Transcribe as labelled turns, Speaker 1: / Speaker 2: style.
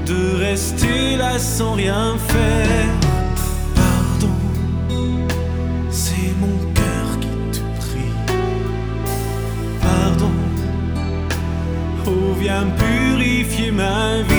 Speaker 1: de rester là sans rien faire. Pardon, c'est mon cœur qui te prie. Pardon, oh viens purifier ma vie.